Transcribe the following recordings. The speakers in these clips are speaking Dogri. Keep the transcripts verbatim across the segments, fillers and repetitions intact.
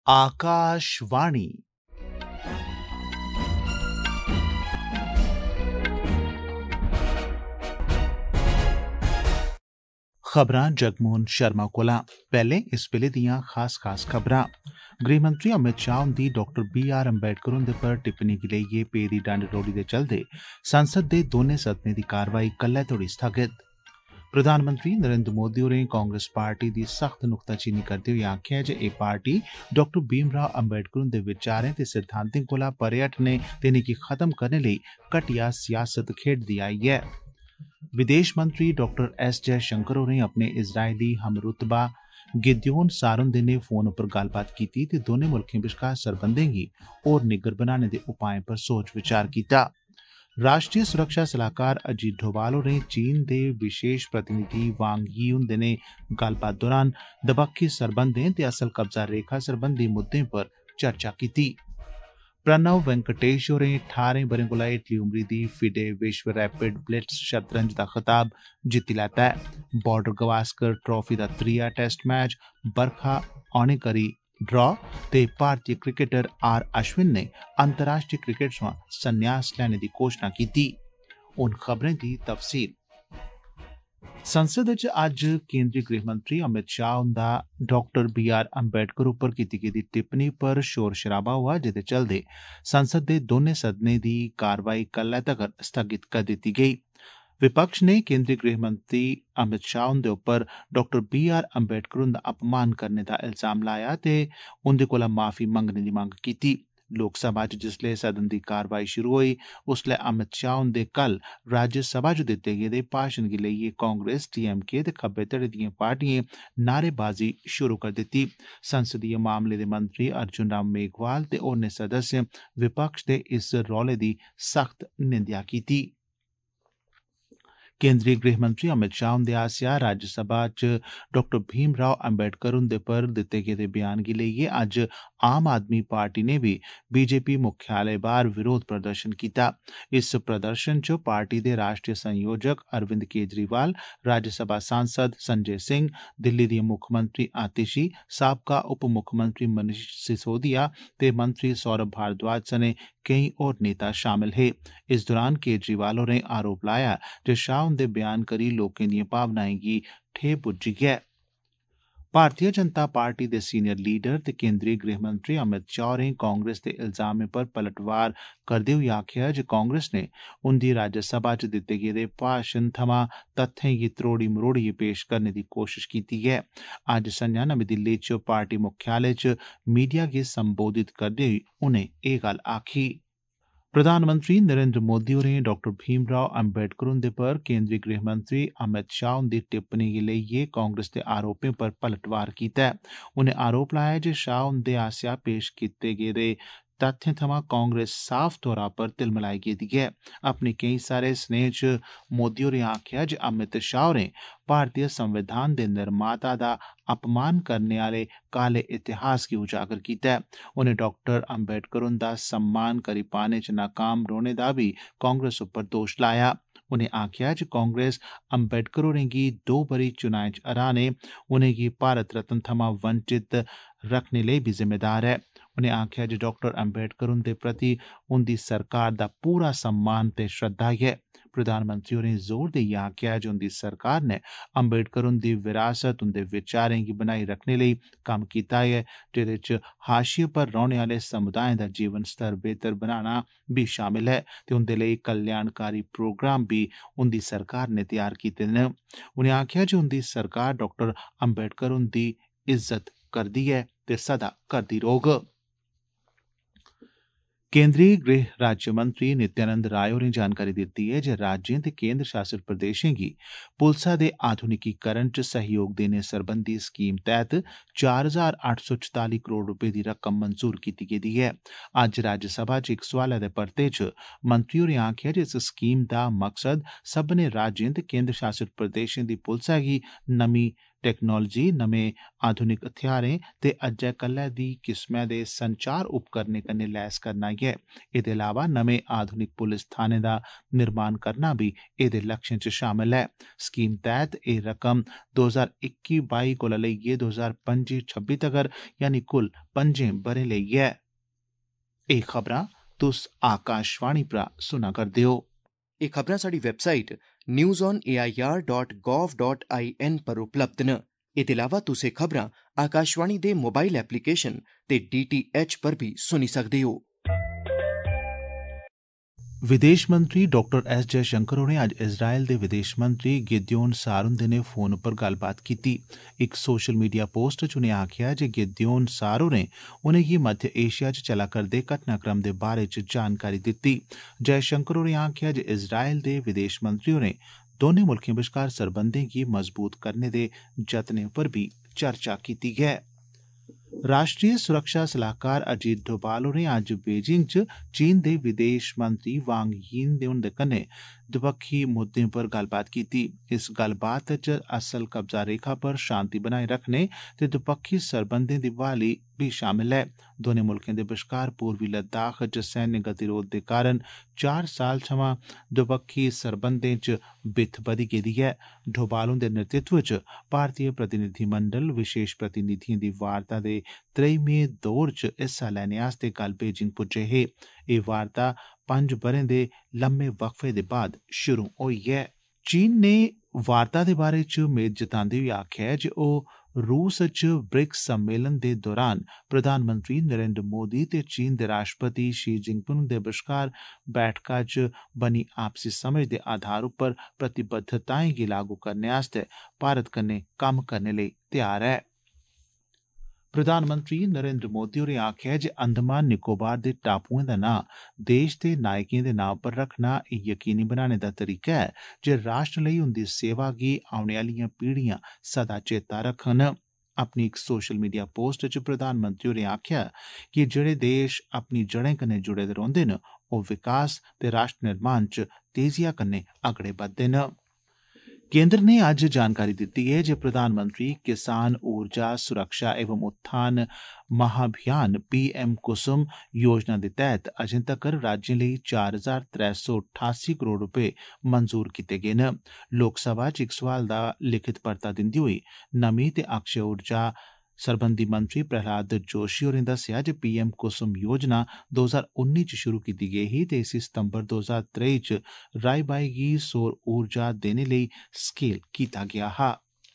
आकाशवाणी। खबरां जगमोहन शर्मा कोला। पैह्ले इस वेले दियां खास खास खबरां। गृहमंत्री अमित शाह हुंदी डाक्टर बी आर अम्बेडकर हुंदे पर टिप्पणी गी लेइयै पेदी डंड डोडी दे चलदे संसद दे दौनें सदनें दी कारवाई कल्लै तोड़ी स्थगित। प्रधानमंत्री नरेंद्र मोदी होरें कांग्रेस पार्टी दी सख्त नुक्ताचीनी करदे होई आखेआ जे एह् पार्टी डाक्टर भीम राव अम्बेडकर हुंदे विचारें ते सिद्धांतें कोला परे हटने ते इनेंगी खत्म करने लेई घटिया सियासत खेड्ढदी आई ऐ। विदेश मंत्री डाक्टर एस जयशंकर होरें अपने इजरायली हमरुतबा गिदेओन सार हुंदे नै फोन उप्पर गल्लबात कीती ते दौनें मुल्खें बश्कार सरबंधें गी होर निग्गर बनाने दे उपाएं पर सोच विचार कीता। राष्ट्रीय सुरक्षा सलाहकार अजीत डोभाल होरें चीन दे विशेष प्रतिनिधि वांग यी हुंदे नै गल्लबात दौरान दबक्खी सरबंधें ते असल कब्जा रेखा सरबंधी मुद्दें पर चर्चा कीती। प्रणव वेंकटेश होरें ठारें ब'रें कोला हेठली उमरी दी फिडे विश्व रैपिड ब्लिट्स शतरंज दा खताब जित्ती लैता ऐ। बॉर्डर गवास्कर ट्राफी दा त्रीया टेस्ट मैच बरखा औने करी ड्रा ते भारतीय क्रिकेटर आर अश्विन ने अंतर्राष्ट्रीय क्रिकेट सोयां संन्यास लैने दी घोषणा कीती। हुन खबरें दी तफसील। संसद च अज्ज केंद्री गृहमंत्री अमित शाह हुंदा डाक्टर बी आर अम्बेडकर उप्पर कीती गेदी टिप्पणी पर शोर शराबा होआ, जेदे चलदे संसद दे दौनें सदनें दी कारवाई कल्लै तगर स्थगित करी दित्ती गेई। विपक्ष ने केंद्री गृहमंत्री अमित शाह हुंदे उप्पर डाक्टर बी आर अम्बेडकर हुंदा अपमान करने दा इल्जाम लाया ते उंदे कोला माफी मंगने दी मंग कीती। लोकसभा च जिसलै सदन दी कारवाई शुरू होई उसलै अमित शाह हुंदे कल राज्यसभा च दित्ते गेदे भाषण गी लेइयै कांग्रेस, टी एम के ते खब्बे धड़े दिएं पार्टिएं नारेबाजी शुरू करी दित्ती। संसदीय मामले दे मंत्री अर्जुन राम मेघवाल ते होरनें सदस्यें विपक्ष दे इस रौले दी सख्त निंदेआ कीती। केंद्रीय गृहमंत्री अमित शाह हुंदे आसेआ राज्यसभा च डाक्टर भीम राव अम्बेडकर हुंदे पर दित्ते गेदे बयान गी लेइयै अज्ज आम आदमी पार्टी ने बी बीजेपी मुख्यालय बाहर विरोध प्रदर्शन कीता। इस प्रदर्शन च पार्टी दे राष्ट्रीय संयोजक अरविंद केजरीवाल, राज्यसभा सांसद संजय सिंह, दिल्ली दी मुक्खमंत्री आतिशी, साबका उप मुक्खमंत्री मनीष सिसोदिया ते मंत्री सौरभ भारद्वाज सने केईं होर नेता शामिल हे। इस दौरान केजरीवाल होरें आरोप लाया जे शाह हुंदे बयान करी लोकें दिएं भावनाएं गी ठेह् पुज्जी ऐ। भारतीय जनता पार्टी दे सीनियर लीडर ते केंद्रीय गृहमंत्री अमित शाह होरें कांग्रेस दे इल्जामें पर पलटवार करदे होई आखेआ जे कांग्रेस ने उंदी राज्यसभा च दित्ते गेदे भाषण थमां तत्थें गी त्रोड़ी मरोड़ियै पेश करने दी कोशश कीती ऐ। अज्ज संञा नमीं दिल्ली च पार्टी मुख्यालय च मीडिया गी संबोधित करदे होई उनें एह् गल्ल आखी। प्रधानमंत्री नरेंद्र मोदी होरें डाक्टर भीम राव अम्बेडकर हुंदे पर केंद्रीय गृहमंत्री अमित शाह हुंदी टिप्पणी गी लेइयै कांग्रेस दे आरोपें पर पलटवार कीता ऐ। उनें आरोप लाया जे शाह हुंदे आसेआ पेश कीते गेदे तत्थें थमां कांग्रेस साफ तौरा पर तिलमलाई गेदी ऐ। अपने केईं सारे स्नेह च मोदी होरें आखेआ जे अमित शाह होरें भारतीय संविधान दे निर्माता दा अपमान करने आह्ले काले इतिहास गी उजागर कीता ऐ। उनें डाक्टर अम्बेडकर हुंदा सम्मान करी पाने च नाकाम रौह्ने दा बी कांग्रेस उप्पर दोश लाया। उनें आखेआ जे कांग्रेस अम्बेडकर होरें गी दो बारी चुनाएं च हराने, उनेंगी भारत रत्न थमां वंचित रखने लेई बी जिम्मेदार ऐ। उनें आखेआ जे डाक्टर अम्बेडकर हुंदे प्रति उंदी सरकार दा पूरा सम्मान ते श्रद्धा ऐ। प्रधानमंत्री होरें जोर देइयै आखेआ जे उंदी सरकार ने अम्बेडकर हुंदी विरासत, उंदे विचारें गी बनाई रखने लेई कम्म कीता ऐ, जेह्दे च हाशिए पर रौह्ने आह्ले समुदायें दा जीवन स्तर बेहतर बनाना बी शामिल ऐ ते उंदे लेई कल्याणकारी प्रोग्राम बी उंदी सरकार ने तैयार कीते न। उनें आखेआ जे उंदी सरकार डाक्टर अम्बेडकर हुंदी इज्जत करदी ऐ ते सदा करदी रौह्ग। केंद्रीय गृह राज्यमंत्री नित्यानंद राय होरें जानकारी दित्ती ऐ जे राज्यें ते केंद्र शासित प्रदेशें गी पुलसा दे आधुनिकीकरण च सहयोग देने सरबंधी स्कीम तैह्त चार हजार अट्ठ सौ चौताली करोड़ रपेऽ दी रकम मंजूर कीती गेदी ऐ। अज्ज राज्यसभा च इक सोआलै दे परते च मंत्री होरें आखेआ जे इस स्कीम दा मकसद सब्भनें राज्यें ते केंद्र शासित प्रदेशें दी पुलसा गी नमीं टेक्नोलॉजी, नमें आधुनिक हथियारें ते अज्जै कल्लै दी किस्मै दे संचार उपकरणें कन्नै लैस करना ऐ। एह्दे अलावा नमें आधुनिक पुलिस थाने दा निर्माण करना बी एह्दे लक्ष्यें च शामल ऐ। स्कीम तैह्त एह् रकम दो ज्हार इक्की बाई कोला लेइयै दो ज्हार पंजी छब्बी तगर यानी कुल पंजें ब'रें लेई ऐ। एह् खबरां तुस आकाशवाणी परा सुना करदे ओ। एह् खबरां साढ़ी website news on A I R dot gov dot I N पर उपलब्ध न। एह्दे अलावा तुस एह् खबरां आकाशवाणी दे मोबाइल एप्लीकेशन ते डी टी एच पर बी सुनी सकदे हो। विदेश मंत्री डॉक्टर एस जयशंकर होरें अज्ज इज़राइल दे विदेश मंत्री गिदेओन सार हुंदे ने फोन उप्पर गल्लबात कीती। इक सोशल मीडिया पोस्ट च उनें आखेआ जे गिदेओन सार होरें उनेंगी मध्य एशिया च चला करदे घटनाक्रम दे बारे च जानकारी दित्ती। जयशंकर होरें आखेआ जे इज़राइल दे विदेश मंत्री होरें दौनें मुल्खें बश्कार सरबंधें गी मजबूत करने दे जतनें पर बी चर्चा कीती ऐ। राष्ट्रीय सुरक्षा सलाहकार अजीत डोभाल होरें अज्ज बीजिंग च चीन दे विदेश मंत्री वांग यी हुंदे कन्नै दपक्खी मुद्दें पर गल्लबात कीती। इस गल्लबात च असल कब्जा रेखा पर शांति बनाए रखने ते दपक्खी सरबंधें दी बहाली बी शामल ऐ। दौनें मुल्खें दे बश्कार पूर्वी लद्दाख च सैन्य गतिरोध दे कारण चार साल थमां दपक्खी सरबंधें च बित्थ बधी गेदी ऐ। डोभाल हुंदे नेतृत्व च भारतीय प्रतिनिधिमंडल विशेष प्रतिनिधिएं दी वार्ता दे त्रेइमें दौर च हिस्सा लैने आस्तै कल बीजिंग पुज्जे हे। एह् वार्ता पंज ब'रें दे लम्मे वक्फे दे बाद शुरू होई ऐ। चीन ने वार्ता दे बारे च मेद जतांदे होई आखेआ जे ओह् रूस च ब्रिक्स सम्मेलन दे दौरान प्रधानमंत्री नरेंद्र मोदी ते चीन दे राष्ट्रपति शी जिनपिंग हुंदे बश्कार बैठका च बनी आपसी समझ दे आधार उप्पर प्रतिबद्धताएं गी लागू करने आस्तै भारत कन्नै कम्म करने लेई त्यार ऐ। प्रधानमंत्री नरेंद्र मोदी होरें आखेआ जे अंडमान निकोबार दे टापुएं दा नां देश दे नायकें दे नां पर रखना एह् यकीनी बनाने दा तरीका ऐ जे राष्ट्र लेई उंदी सेवा गी औने आह्लियां पीढ़ियां सदा चेता रक्खन। अपनी इक सोशल मीडिया पोस्ट च प्रधानमंत्री होरें आखेआ कि जेह्ड़े देश अपनी जड़ें कन्नै जुड़े दे रौंह्दे न ओह् विकास ते राष्ट्र निर्माण च तेजिया कन्नै अगड़े बधदे न। केंद्र ने अज्ज जानकारी दित्ती ऐ जे प्रधानमंत्री किसान ऊर्जा सुरक्षा एवं उत्थान महाभियान पी एम कुसुम योजना दे तैह्त अजें तक्कर राज्यें लेई चार हजार त्रै सौ ठासी करोड़ रपे मंजूर कीते गे न। लोकसभा च इक सोआल दा लिखित परता दिंदे होई नमीं ते अक्षय ऊर्जा सरबंधी मंत्री प्रहलाद जोशी होरें दस्सेआ जे पी एम कुसुम योजना दो ज्हार उन्नी च शुरू कीती गेई ही ते इसी सितंबर दो ज्हार त्रेई च राई बाई गी सौर ऊर्जा देने लेई स्केल कीता गेआ हा।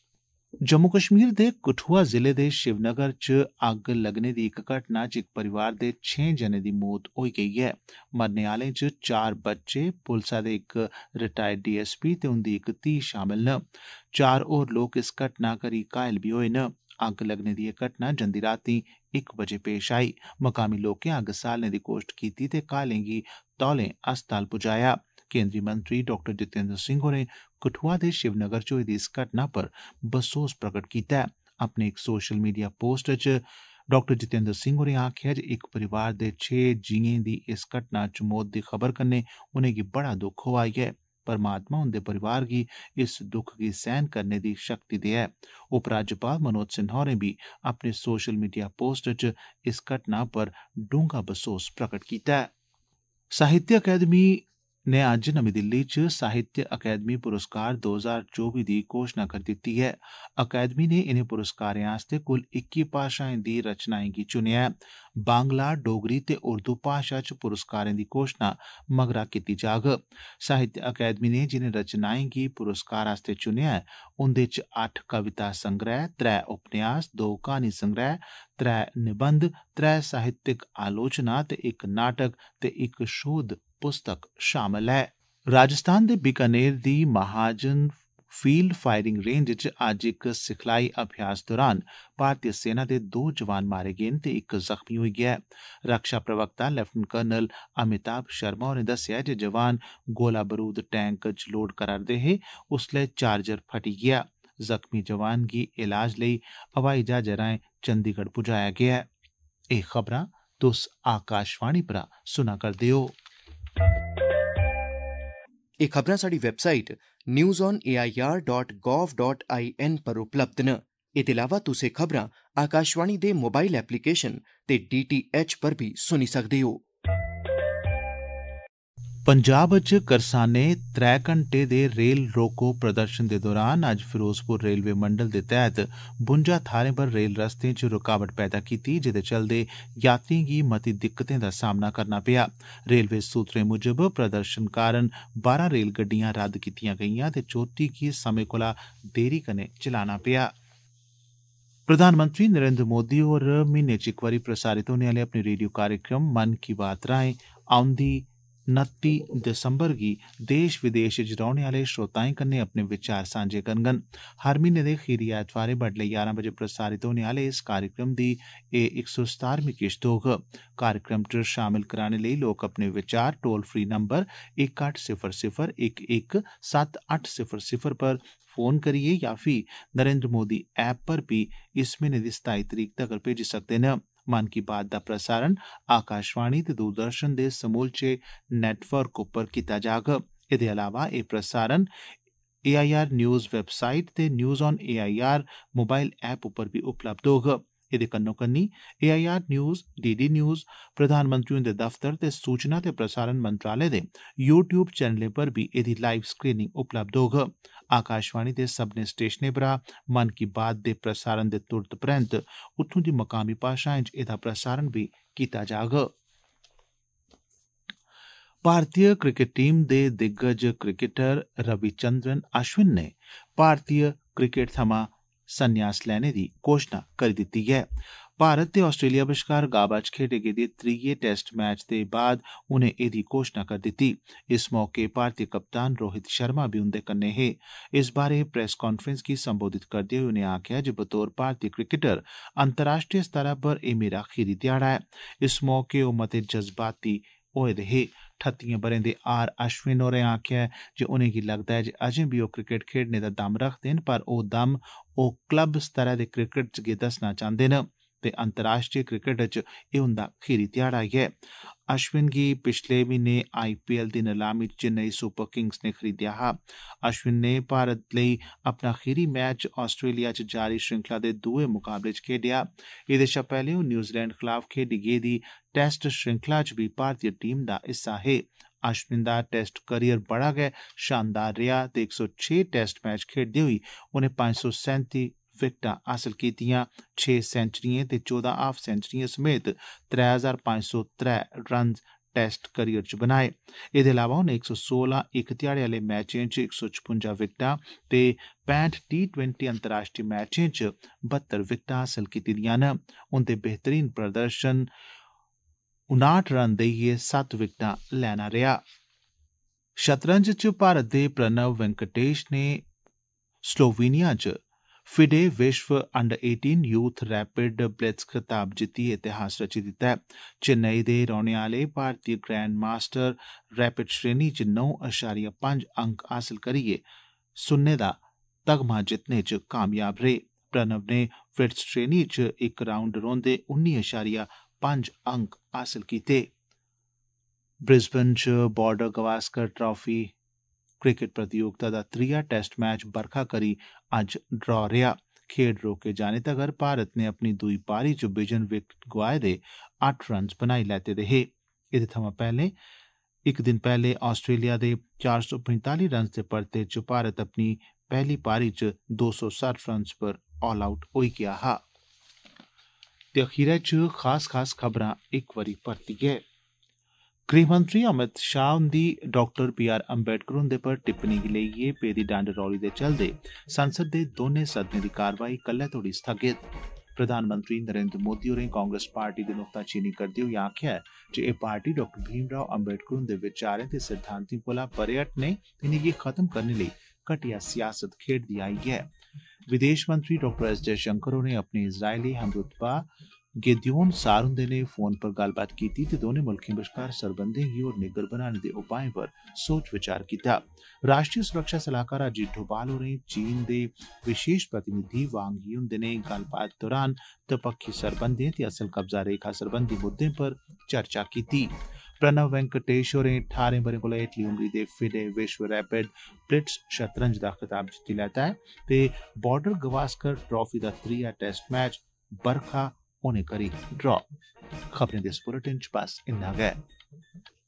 जम्मू कश्मीर दे कठुआ जिले दे श्रीनगर च अग्ग लग्गने दी इक घटना च इक परिवार दे छें जनें दी मौत होई गेई ऐ। मरने आह्लें च चार बच्चे, पुलसा दे इक रिटायर्ड डी एस पी ते उंदी इक धीऽ शामल न। चार होर लोक इस घटना करी घायल बी होए न। अग्ग लग्गने दी एह् घटना जंदी रातीं इक बजे पेश आई। मकामी लोकें अग्ग स्हालने दी कोशट कीती ते घायलें गी तौले अस्पताल पुजाया। केंद्री मंत्री डॉक्टर जितेंद्र सिंह होरें कठुआ दे शिवनगर च होई दी इस घटना पर बसोस प्रगट कीता ऐ। अपने इक सोशल मीडिया पोस्ट च डॉक्टर जितेंद्र सिंह होरें आखेआ जे इक परिवार दे छे जीएं दी इस घटना च मौत दी खबर कन्नै उनेंगी बड़ा दुख होआ ऐ। परमात्मा उंदे परिवार गी इस दुख गी सहन करने दी शक्ति देऐ। उपराज्यपाल मनोज सिन्हा होरें बी अपने सोशल मीडिया पोस्ट च इस घटना पर डूंगा बसोस प्रगट कीता ऐ। साहित्य अकैडमी ने अज्ज नमीं दिल्ली च साहित्य अकैडमी पुरस्कार दो ज्हार चौबी दी घोषणा करी दित्ती ऐ। अकैडमी ने इनें पुरस्कारें आस्तै कुल इक्की भाषाएं दी रचनाएं गी चुनेआ ऐ। बांग्ला, डोगरी ते उर्दू भाषा च पुरस्कारें दी घोषणा मगरा कीती जाग। साहित्य अकैडमी ने जिनें रचनाएं गी पुरस्कार आस्तै चुनेआ ऐ उंदे च अट्ठ कविता संग्रह, त्रै उपन्यास, दो क्हानी संग्रह, त्रै निबंध, त्रै साहित्यक आलोचना ते इक नाटक ते इक शोध पुस्तक शामल ऐ। राजस्थान दे बीकानेर दी महाजन फील्ड फायरिंग रेंज च अज्ज इक सिखलाई अभ्यास दौरान भारतीय सेना दे दो जवान मारे गे न ते इक जख्मी होई गेआ ऐ। रक्षा प्रवक्ता लेफ्टिनेंट कर्नल अमिताभ शर्मा होरें दस्सेआ जे जवान गोला बरूद टैंक च लोड करा'रदे हे उसलै चार्जर फटी गेआ। जख्मी जवान गी इलाज लेई हवाई जहाजै राएं चंडीगढ़ पुजाया गेआ ऐ। एह् खबरां तुस आकाशवाणी परा सुना करदे ओ। एह् खबरां साढ़ी website news on A I R dot gov dot I N पर उपलब्ध न। एह्दे अलावा तुसें खबरां आकाशवाणी दे मोबाइल एप्लीकेशन ते डी टी एच पर बी सुनी सकदे हो। पंजाब च करसानें त्रै घंटे दे रेल रोको प्रदर्शन दे दौरान अज्ज फिरोजपुर रेलवे मंडल दे तैह्त बुंजा थाह्रें पर रेल रस्तें च रुकावट पैदा कीती, जेह्दे चलदे यात्रिएं गी मती दिक्कतें दा सामना करना पेआ। रेलवे सूत्रें मुजब प्रदर्शन कारण बारां रेल गड्डियां रद्द कीतियां गेईयां ते चौत्ती गी समें कोला देरी कन्नै चलाना पेआ। प्रधानमंत्री नरेंद्र मोदी होर म्हीने च इक बारी प्रसारित होने आह्ले अपने रेडियो कार्यक्रम मन की बात राएं औंदी नत्ती दिसंबर गी देश विदेश च रौह्ने आह्ले श्रोताएं कन्नै अपने विचार सांझे करङन। हर म्हीने दे खीरी ऐतवारें बड्डलै ञारां बजे प्रसारित होने आह्ले इस कार्यक्रम दी एह् इक सौ सतारमीं किश्त होग। कार्यक्रम च शामल कराने लेई लोक अपने विचार टोल फ्री नंबर इक अट्ठ सिफर सिफर इक इक सत्त अट्ठ सिफर सिफर पर फोन करियै जां फ्ही नरेंद्र मोदी ऐप पर बी इस म्हीने दी सताई तरीक तगर भेजी सकदे न। मन की बात दा प्रसारण आकाशवाणी ते दूरदर्शन दे समूलचे नेटवर्क उप्पर कीता जाग। एह्दे अलावा एह् प्रसारण A I R news website ते news on A I R mobile app उप्पर बी उपलब्ध होग। एह्दे कन्नो कन्नी A I R news, D D news, प्रधानमंत्री हुंदे दफ्तर ते सूचना ते प्रसारण मंत्रालय दे यूट्यूब चैनलें पर बी एह्दी लाइव स्क्रीनिंग उपलब्ध होग। आकाशवाणी दे सब्भनें स्टेशनें परा मन की बात दे प्रसारण दे तुरत परैंत उत्थूं दी मकामी भाशाएं च एह्दा प्रसारण बी कीता जाग। भारतीय क्रिकेट टीम दे दिग्गज क्रिकेटर रविचंद्रन अश्विन ने भारतीय क्रिकेट थमां संन्यास लैने दी घोषणा करी दित्ती ऐ। भारत ते आस्ट्रेलिया बश्कार गाबा च खेडे गेदे त्रीये टेस्ट मैच दे बाद उनें एह्दी घोषणा करी दित्ती। इस मौके भारतीय कप्तान रोहित शर्मा बी उंदे कन्नै हे। इस बारे प्रेस कांफ्रेंस गी संबोधित करदे होई उनें आखेआ जे बतौर भारतीय क्रिकेटर अंतर्राष्ट्रीय स्तरै पर एह् मेरा खीरी ध्याड़ा ऐ। इस मौके ओह् मते जज्बाती होए दे हे। ठत्तियें ब'रें दे आर अश्विन होरें आखेआ जे उनेंगी लगदा ऐ जे अजें बी ओह् क्रिकेट खेडने दा दम रखदे न, पर ओह् दम ओह् क्लब स्तरै दे क्रिकेट च गै दस्सना चांह्दे न ते अंतर्राष्ट्रीय क्रिकेट च एह् उंदा खीरी ध्याड़ा ऐ। अश्विन गी पिछले म्हीने आई पी एल दी नलामी च चेन्नई सुपर किंग्स ने खरीदेआ हा। अश्विन ने भारत लेई अपना खीरी मैच आस्ट्रेलिया च जारी श्रृंखला दे दुए मुकाबले च खेडेआ। एह्दे शा पैह्ले ओह् न्यूजीलैंड खलाफ खेडी गेदी टेस्ट श्रृंखला च बी भारतीय टीम दा हिस्सा हे। अश्विन दा टेस्ट करियर बड़ा गै शानदार रेहा ते इक सौ छे टेस्ट मैच खेडदे होई उनें पंज सौ सैंती विकटां हासल कीतियां। छे सेंचुरियें ते चौदां हाफ सेंचुरियें समेत त्रै हजार पंज सौ त्रै रन टेस्ट करियर च बनाए। एह्दे अलावा उनें इक सौ सोलां इक ध्याड़े आह्ले मैचें च इक सौ छपुंजा विकटां ते पैंठ टी ट्वेंटी अंतर्राष्ट्रीय मैचें च बहत्तर विकटां हासल कीती दियां न। उंदे बेहतरीन प्रदर्शन उनाठ रन देइयै सत्त विकटां लैना रेहा। शतरंज च भारत दे प्रणव वेंकटेश ने स्लोवेनिया च फिडे विश्व अंडर अठारह यूथ रैपिड ब्लिट्ज खिताब जित्तियै इतिहास रची दित्ता ऐ। चेन्नई दे रौह्ने आह्ले भारतीय ग्रैंड मास्टर रैपिड श्रेणी च नौ अशारिया पंज अंक हासल करियै सुन्ने दा तगमा जित्तने च कामयाब रेह्। प्रणव ने ब्लिट्ज श्रेणी च इक राउंड रौंह्दे उन्नी अशारिया पंज अंक हासल कीते। ब्रिस्बेन च बॉर्डर गवास्कर ट्राफी क्रिकेट प्रतियोगिता दा त्रीया टेस्ट मैच बरखा करी अज्ज ड्रा रेहा। खेड रोके जाने तगर भारत ने अपनी दुई पारी च बिजन विकेट गोआए दे अट्ठ रन बनाई लैते दे हे। एह्दे थमां पैह्ले इक दिन पैह्ले आस्ट्रेलिया दे चार सौ पंजताली रन दे परते च भारत अपनी पैह्ली पारी च दो सौ सट्ठ रन पर ऑल आउट होई गेआ हा। ते अखीरै च खास खास खबरां इक बारी परतियै। गृहमंत्री अमित शाह हुंदी डाक्टर बी आर अम्बेडकर हुंदे पर टिप्पणी गी लेइयै पेदी डंड रौली दे चलदे संसद दे दौनें सदनें दी कारवाई कल्लै तोड़ी स्थगित। प्रधानमंत्री नरेंद्र मोदी होरें कांग्रेस पार्टी दी नुक्ताचीनी करदे होई आखेआ जे एह् पार्टी डाक्टर भीम राव अम्बेडकर हुंदे विचारें ते सिद्धांतें कोला परे हटने ते इनेंगी खत्म करने लेई घटिया सियासत खेड्दी आई ऐ। विदेश मंत्री डाक्टर एस जयशंकर होरें अपने इजरायली हमरुतबा गेदियोन सार हुंदे ने फोन पर गल्लबात कीती ते दौनें मुल्खें बश्कार सरबंधें गी होर निग्गर बनाने दे उपाएं पर सोच विचार कीता। राष्ट्रीय सुरक्षा सलाहकार अजीत डोभाल होरें चीन दे विशेष प्रतिनिधि वांग यी हुंदे ने गल्लबात दौरान दपक्खी सरबंधें ते असल कब्जा रेखा सरबंधी मुद्दें पर चर्चा कीती। प्रणव वेंकटेश होरें ठारें ब'रें कोला हेठली उमरी दे फिडे विश्व रैपिड ब्लिट्स शतरंज दा खिताब जित्ती लैता ऐ ते बॉर्डर गवास्कर ट्रॉफी दा त्रीया टेस्ट मैच बरखा होने करी ड्रॉ। खबरें दे इस बुलेटिन च बस इन्ना गै।